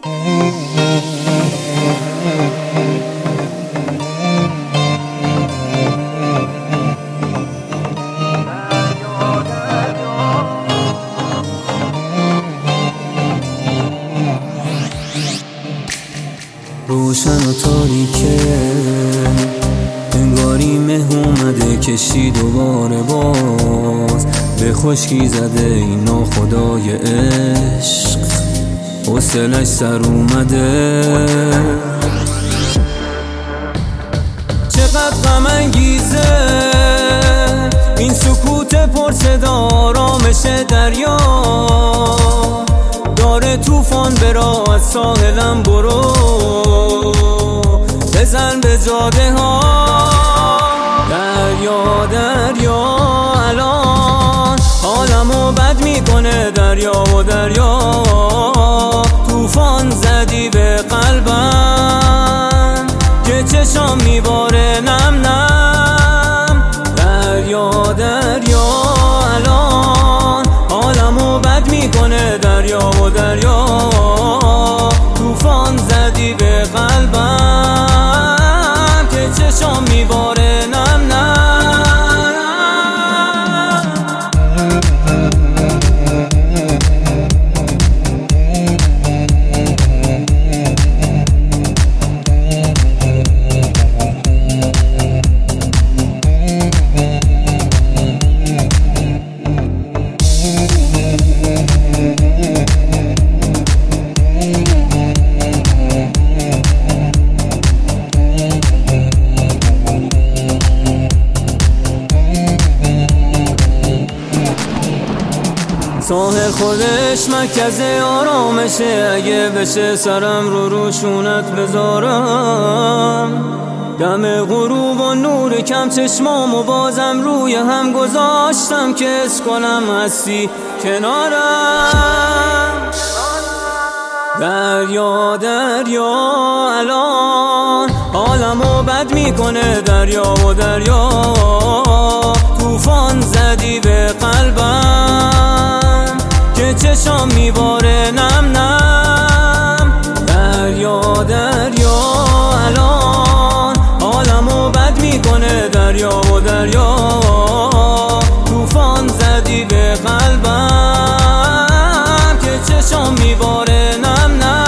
روشن و تاریکه، انگاری مه اومده کشتی دوباره باز به خشکی زده این ناخدای عشق، حوصله‌اش سر اومده. چقدر غم انگیزه این سکوت پرصدا، آرامش دریا داره طوفان برا، از ساحلم برو بزن به جاده ها. دریا دریا الان حالمو بد میکنه، دریا و دریا طوفان زدی به قلبم که چشام میباره نم نم. دریا دریا الان حالمو بد میکنه، دریا و دریا طوفان زدی به قلبم که چشام میباره نم نم. ساحل خودش مرکز آرامشه، اگه بشه سرم رو روشونت بذارم. دم غروب و نور کم چشمامو بازم روی هم گذاشتم که حس کنم هستی کنارم. دریا دریا الان حالمو بد میکنه، دریا و دریا طوفان زدی به قلبم که چشام میباره نم نم. دریا دریا الان حالمو بد میکنه، دریا و دریا طوفان زدی به قلبم که چشام میباره نم نم.